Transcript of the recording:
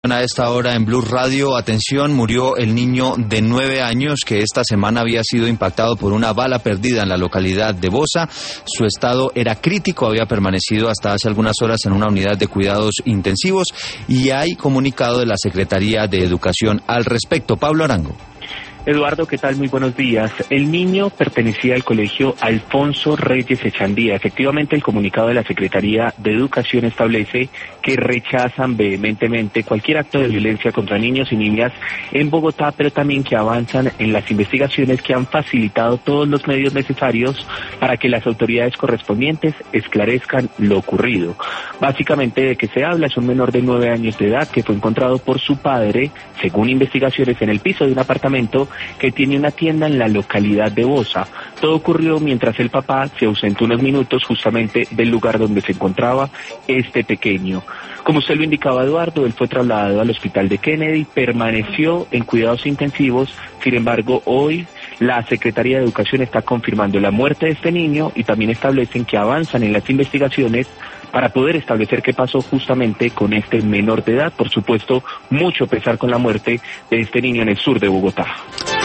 A esta hora en Blue Radio, atención, murió el niño de 9 años que esta semana había sido impactado por una bala perdida en la localidad de Bosa. Su estado era crítico, había permanecido hasta hace algunas horas en una unidad de cuidados intensivos y hay comunicado de la Secretaría de Educación al respecto. Pablo Arango. Eduardo, ¿qué tal? Muy buenos días. El niño pertenecía al colegio Alfonso Reyes Echandía. Efectivamente, el comunicado de la Secretaría de Educación establece que rechazan vehementemente cualquier acto de violencia contra niños y niñas en Bogotá, pero también que avanzan en las investigaciones que han facilitado todos los medios necesarios para que las autoridades correspondientes esclarezcan lo ocurrido. Básicamente, de que se habla es un menor de 9 años de edad que fue encontrado por su padre, según investigaciones, en el piso de un apartamento que tiene una tienda en la localidad de Bosa. Todo ocurrió mientras el papá se ausentó unos minutos justamente del lugar donde se encontraba este pequeño. Como usted lo indicaba, Eduardo, él fue trasladado al hospital de Kennedy, permaneció en cuidados intensivos. Sin embargo, hoy la Secretaría de Educación está confirmando la muerte de este niño y también establecen que avanzan en las investigaciones para poder establecer qué pasó justamente con este menor de edad. Por supuesto, mucho pesar con la muerte de este niño en el sur de Bogotá.